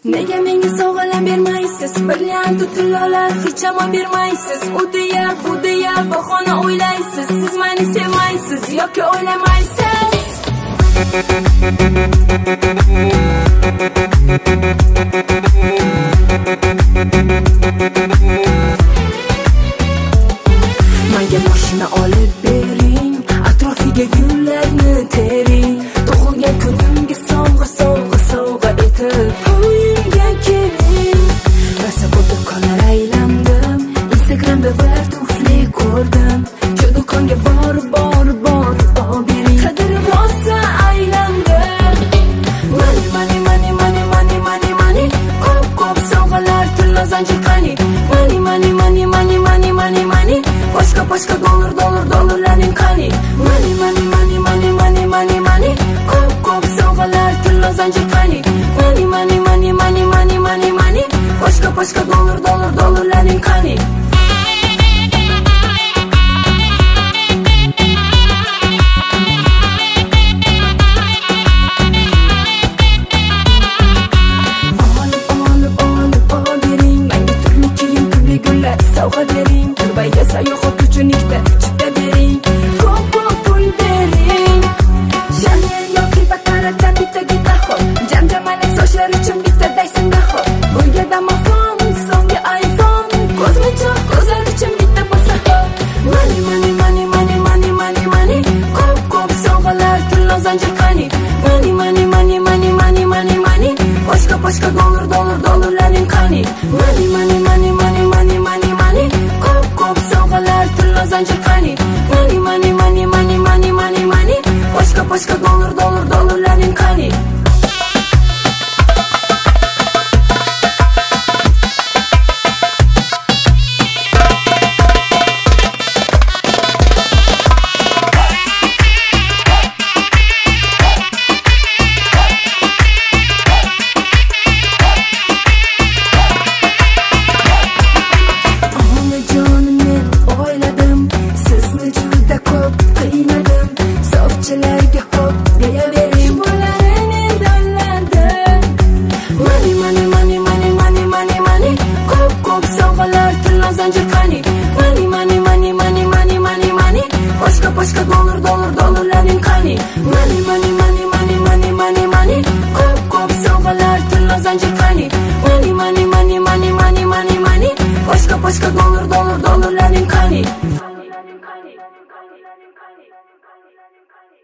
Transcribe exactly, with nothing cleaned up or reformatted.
Nega menga sovg'alar bermaysiz? Brilliant tillolar hech ham bermaysiz. U deya bu deya bahona o'ylaysiz. Siz meni sevmaysiz yoki o'ylamaysiz. Menga mashina olib bering, atrofiga gullarni tering. Tug'ilgan kunimga sovg'a sovg'a sovg'a etib uyimga keling. Rosa bu do'konlar aylandim, Instagramda bir tufli ko'rdim. Shu do'konga borib borib borib olib bering. Qadri rosa aylandim. Money money money money money money money. Ko'p ko'p sovg'alar tilla zanjir qani. Money money money money money money money. Boshqa boshqa dollar dollar dollarlarning qani. Money money money money money money money. Ko'p ko'p sovg'alar tilla zanjir qani. Money money money money money money money. Boshqa boshqa dollar dollar dollarlarning qani. Sovg'a bering, Dubayga sayohat uchun ikkita chipta bering. Ko'p ko'p pul bering. Chanel yoki Batarata bitta gitahol. Jam-jamalak sochlar uchun bitta Dyson dahol. Bunga domofon, so'nggi iPhone. Ko'zmichoq ko'zlar uchun bitta posahol. Money money money money money money money. Ko'p ko'p sovg'alar tilla zanjir qani. Money money money money money money money. Boshqa boshqa dollar dollar dollarlarning qani. Money money money money money money money. Ko'p ko'p sovg'alar tilla zanjir qani. Money money money money money money money. Boshqa boshqa dollar dollar dollarlarning qani. So'fchilarga hop deyavering, pularini dolladim. Money money money money money money money. Ko'p ko'p sovg'alar tilla zanjir qani. Money money money money money money money. Boshqa boshqa dollar dollar dollarlarning qani. Money money money money money money money. Ko'p ko'p sovg'alar tilla zanjir qani. Money money money money money money money. Boshqa boshqa dollar dollar dollarlarning qani.